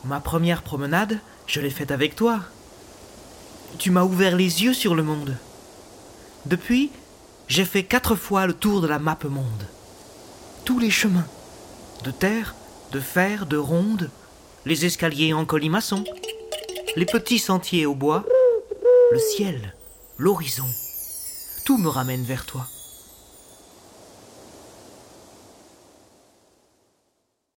Ma première promenade, je l'ai faite avec toi. Tu m'as ouvert les yeux sur le monde. Depuis, j'ai fait 4 fois le tour de la map monde. Tous les chemins, de terre, de fer, de ronde, les escaliers en colimaçon, les petits sentiers au bois, le ciel, l'horizon, tout me ramène vers toi.